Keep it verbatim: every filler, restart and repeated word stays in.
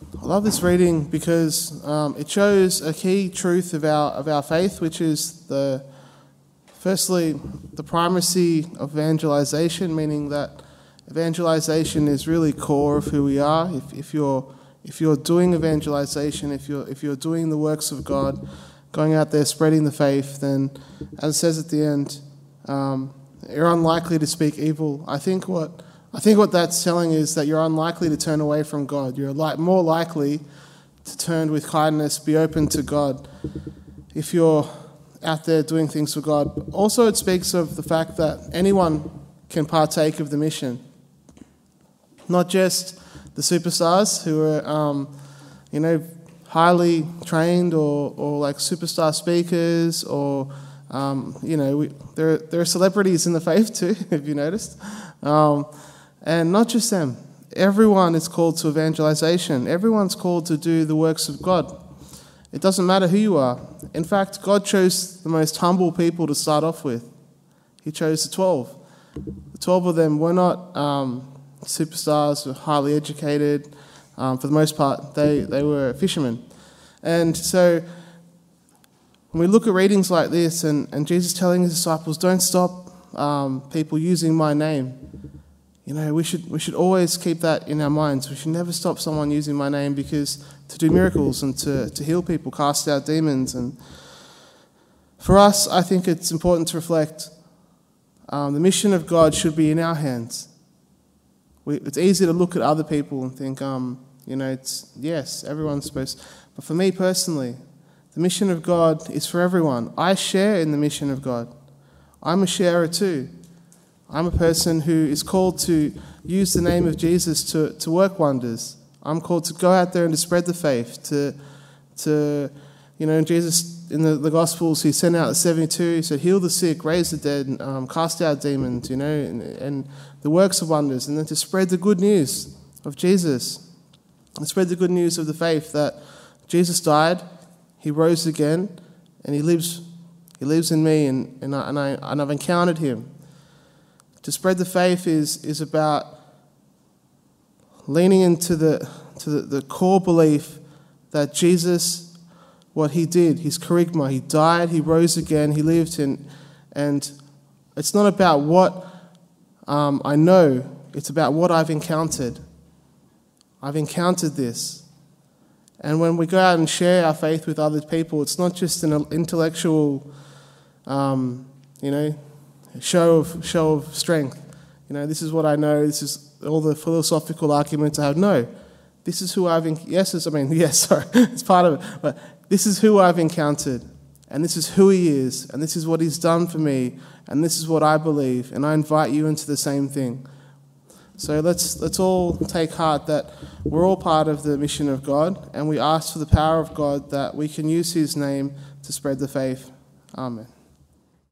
I love this reading because um, it shows a key truth of our of our faith, which is the firstly the primacy of evangelization, meaning that evangelization is really core of who we are. If, if you're if you're doing evangelization, if you're if you're doing the works of God, going out there spreading the faith, then as it says at the end, um, you're unlikely to speak evil. I think what I think what that's telling is that you're unlikely to turn away from God. You're like more likely to turn with kindness, be open to God, if you're out there doing things for God. Also, it speaks of the fact that anyone can partake of the mission, not just the superstars who are, um, you know, highly trained or, or like superstar speakers, or um, you know, we, there there are celebrities in the faith too, if you noticed. Um, And not just them. Everyone is called to evangelization. Everyone's called to do the works of God. It doesn't matter who you are. In fact, God chose the most humble people to start off with. He chose the twelve. The twelve of them were not um, superstars or highly educated. Um, for the most part, they, they were fishermen. And so when we look at readings like this and, and Jesus telling his disciples, don't stop um, people using my name. You know, we should we should always keep that in our minds. We should never stop someone using my name, because to do miracles and to, to heal people, cast out demons. And for us, I think it's important to reflect um, the mission of God should be in our hands. We, it's easy to look at other people and think, um, you know, it's yes, everyone's supposed. But for me personally, the mission of God is for everyone. I share in the mission of God. I'm a sharer too. I'm a person who is called to use the name of Jesus to, to work wonders. I'm called to go out there and to spread the faith, to, to you know, Jesus, in the, the Gospels, he sent out the seventy-two, he said, heal the sick, raise the dead, um, cast out demons, you know, and, and the works of wonders, and then to spread the good news of Jesus, and spread the good news of the faith that Jesus died, he rose again, and he lives he lives in me, and, and, I, and, I, and I've encountered him. To spread the faith is is about leaning into the to the, the core belief that Jesus, what he did, his charisma, he died, he rose again, he lived, in, and it's not about what um, I know, it's about what I've encountered. I've encountered this. And when we go out and share our faith with other people, it's not just an intellectual, um, you know, show of show of strength. You know, this is what I know, this is all the philosophical arguments I have. No, this is who I've, en- yes, I mean, yes, sorry, it's part of it, but this is who I've encountered, and this is who he is, and this is what he's done for me, and this is what I believe, and I invite you into the same thing. So let's let's all take heart that we're all part of the mission of God, and we ask for the power of God that we can use his name to spread the faith. Amen.